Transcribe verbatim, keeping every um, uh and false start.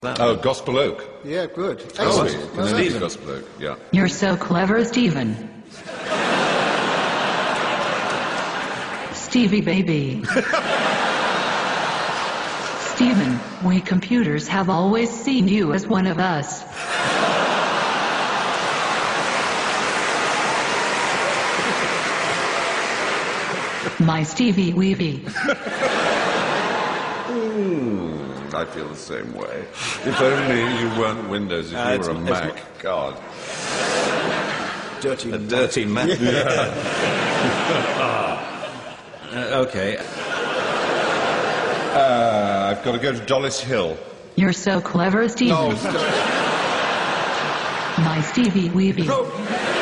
Oh, Gospel Oak. Yeah, good. Oh, Excellent. well, Stephen. Gospel Oak, yeah. You're so clever, Stephen. Stevie baby. Stephen, we computers have always seen you as one of us. My Stevie Weevy. Mm, I feel the same way. If only you weren't Windows, if Uh, you were a it's- Mac. God. Dirty A Mac. dirty man. Yeah. uh, okay. Uh, I've got to go to Dollis Hill. You're so clever, Stephen. No, My Stevie Weevy. no.